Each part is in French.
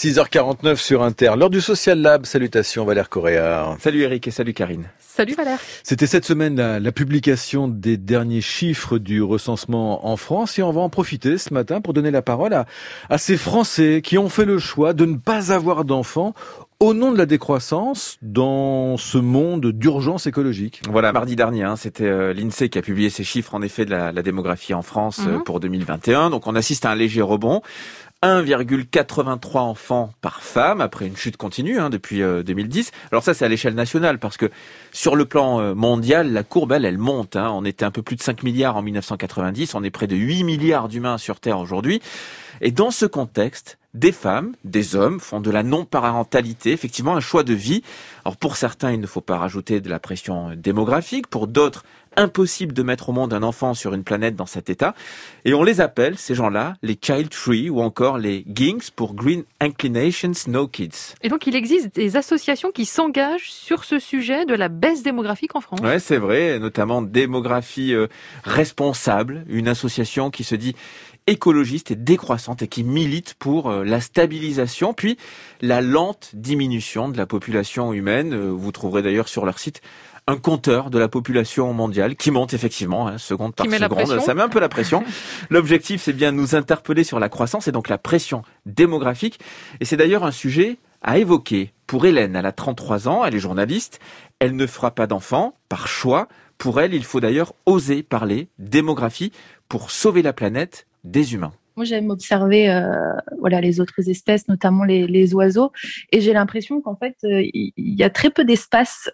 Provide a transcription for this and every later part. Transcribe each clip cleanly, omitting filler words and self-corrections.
6h49 sur Inter. L'heure du Social Lab. Salutations Valère Coréard. Salut Eric et salut Karine. Salut Valère. C'était cette semaine la publication des derniers chiffres du recensement en France et on va en profiter ce matin pour donner la parole à ces Français qui ont fait le choix de ne pas avoir d'enfants au nom de la décroissance dans ce monde d'urgence écologique. Voilà, mardi dernier, c'était l'INSEE qui a publié ces chiffres en effet de la démographie en France pour 2021. Donc on assiste à un léger rebond. 1,83 enfants par femme après une chute continue depuis 2010. Alors ça, c'est à l'échelle nationale parce que sur le plan mondial, la courbe, elle monte. On était un peu plus de 5 milliards en 1990. On est près de 8 milliards d'humains sur Terre aujourd'hui. Et dans ce contexte, des femmes, des hommes font de la non-parentalité, effectivement, un choix de vie. Alors pour certains, il ne faut pas rajouter de la pression démographique. Pour d'autres, impossible de mettre au monde un enfant sur une planète dans cet état. Et on les appelle, ces gens-là, les child free ou encore les GINKS pour Green Inclinations No Kids. Et donc il existe des associations qui s'engagent sur ce sujet de la baisse démographique en France. Ouais, c'est vrai, notamment Démographie Responsable, une association qui se dit écologiste et décroissante et qui milite pour la stabilisation puis la lente diminution de la population humaine. Vous trouverez d'ailleurs sur leur site un compteur de la population mondiale qui monte effectivement, seconde par seconde. Ça met un peu la pression. L'objectif, c'est bien de nous interpeller sur la croissance et donc la pression démographique. Et c'est d'ailleurs un sujet à évoquer pour Hélène. Elle a 33 ans, elle est journaliste. Elle ne fera pas d'enfant par choix. Pour elle, il faut d'ailleurs oser parler démographie pour sauver la planète des humains. Moi, j'aime observer les autres espèces, notamment les oiseaux, et j'ai l'impression qu'en fait, il y a très peu d'espace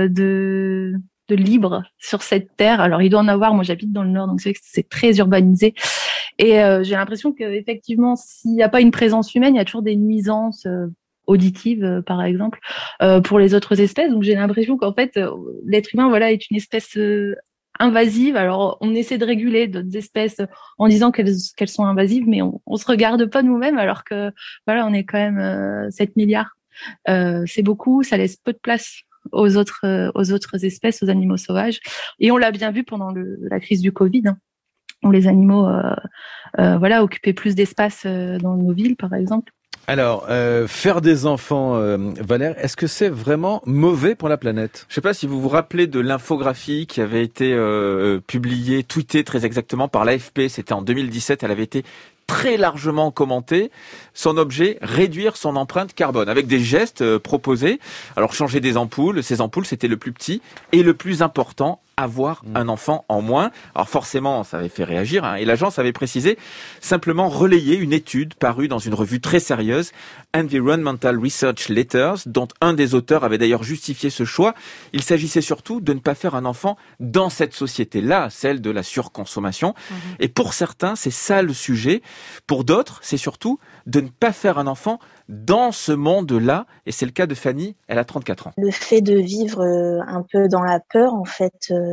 de libre sur cette terre. Alors, il doit en avoir. Moi, j'habite dans le Nord, donc c'est très urbanisé. Et j'ai l'impression qu'effectivement, s'il n'y a pas une présence humaine, il y a toujours des nuisances auditives, par exemple, pour les autres espèces. Donc, j'ai l'impression qu'en fait, l'être humain, est une espèce invasive. Alors, on essaie de réguler d'autres espèces en disant qu'elles sont invasives, mais on se regarde pas nous-mêmes alors que, on est quand même 7 milliards. C'est beaucoup, ça laisse peu de place aux autres espèces, aux animaux sauvages. Et on l'a bien vu pendant la crise du Covid, où les animaux, occupaient plus d'espace dans nos villes, par exemple. Alors, faire des enfants, Valère, est-ce que c'est vraiment mauvais pour la planète ? Je ne sais pas si vous vous rappelez de l'infographie qui avait été publiée, tweetée très exactement par l'AFP. C'était en 2017. Elle avait été très largement commentée. Son objet, réduire son empreinte carbone avec des gestes proposés. Alors, changer des ampoules. Ces ampoules, c'était le plus petit et le plus important. Avoir un enfant en moins. Alors forcément, ça avait fait réagir, et l'agence avait précisé simplement relayer une étude parue dans une revue très sérieuse, Environmental Research Letters, dont un des auteurs avait d'ailleurs justifié ce choix. Il s'agissait surtout de ne pas faire un enfant dans cette société-là, celle de la surconsommation. Et pour certains, c'est ça le sujet. Pour d'autres, c'est surtout de ne pas faire un enfant dans ce monde-là. Et c'est le cas de Fanny, elle a 34 ans. Le fait de vivre un peu dans la peur, en fait,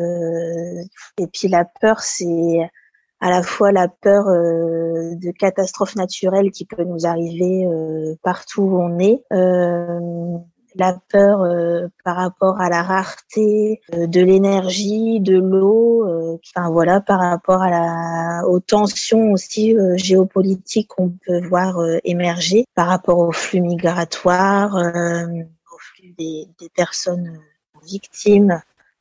et puis la peur, c'est à la fois la peur de catastrophes naturelles qui peut nous arriver partout où on est, la peur par rapport à la rareté de l'énergie, de l'eau, par rapport aux tensions aussi géopolitiques qu'on peut voir émerger, par rapport aux flux migratoires, aux flux des personnes victimes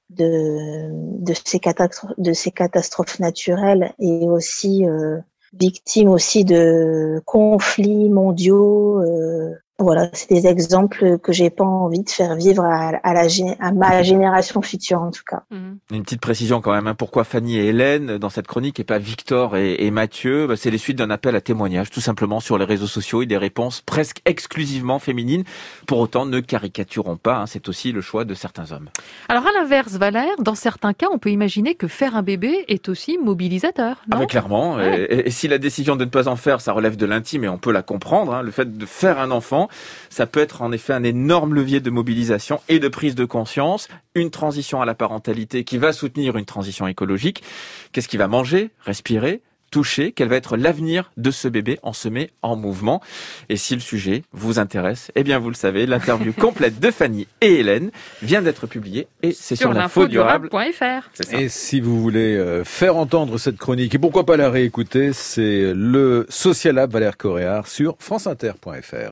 de ces catastrophes naturelles et aussi victimes aussi de conflits mondiaux. C'est des exemples que j'ai pas envie de faire vivre à ma génération future en tout cas. Une petite précision quand même, pourquoi Fanny et Hélène dans cette chronique et pas Victor et Mathieu? C'est les suites d'un appel à témoignage tout simplement sur les réseaux sociaux et des réponses presque exclusivement féminines. Pour autant, ne caricaturons pas, c'est aussi le choix de certains hommes. Alors à l'inverse, Valère, dans certains cas, on peut imaginer que faire un bébé est aussi mobilisateur, non ? Clairement, et si la décision de ne pas en faire, ça relève de l'intime et on peut la comprendre, le fait de faire un enfant, ça peut être en effet un énorme levier de mobilisation et de prise de conscience, une transition à la parentalité qui va soutenir une transition écologique. Qu'est-ce qu'il va manger, respirer, toucher? Quel va être l'avenir de ce bébé? On se met en mouvement. Et si le sujet vous intéresse, eh bien vous le savez, l'interview complète de Fanny et Hélène vient d'être publiée et c'est sur l'infodurable.fr. Et si vous voulez faire entendre cette chronique et pourquoi pas la réécouter, c'est le Social Lab Valère Coréard sur franceinter.fr.